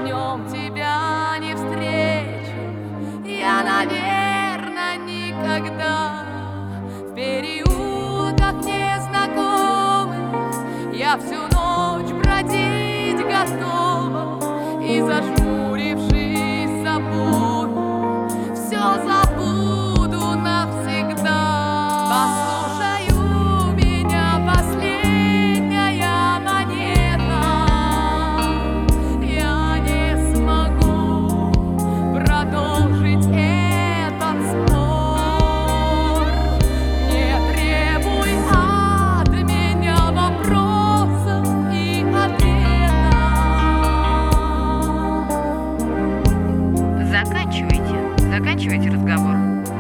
днем тебя не встречу, я, наверное, никогда. В переулках незнакомых я всю ночь бродить готова, и, зажмурившись, забуду, все забуду навсегда. Послушай, у меня последняя монета, я не смогу продолжить этот спор. Не требуй от меня вопросов и ответов. Заканчивайте разговор.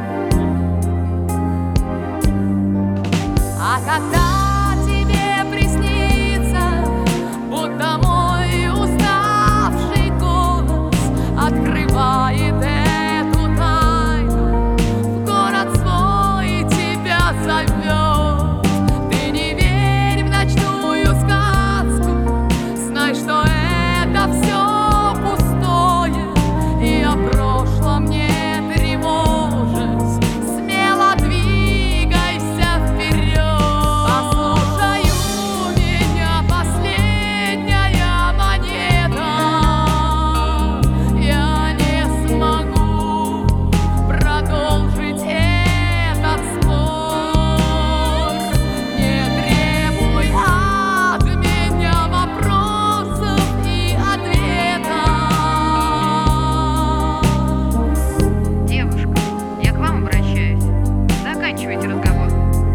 А когда тебе приснится, будто мой уставший голос открывает эту тайну, в город свой тебя зовет, ты не верь в ночную сказку, знай, что это все пустое, и о прошлом не тревожись, смело двигайся вперед. Послушай, у меня последняя монета, я не смогу продолжить этот спор. Не требуй от меня вопросов и ответов. Девушка, я к вам обращаюсь. Заканчивайте разговор.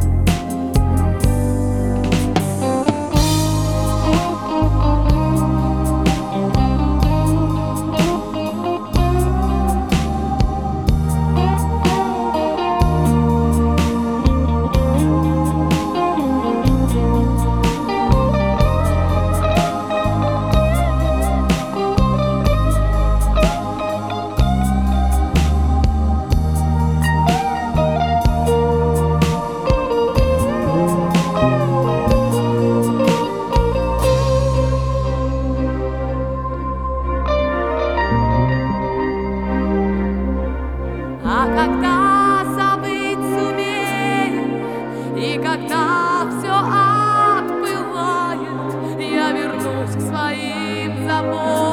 А когда забыть сумею, и когда все отбывает, я вернусь к своим заботам.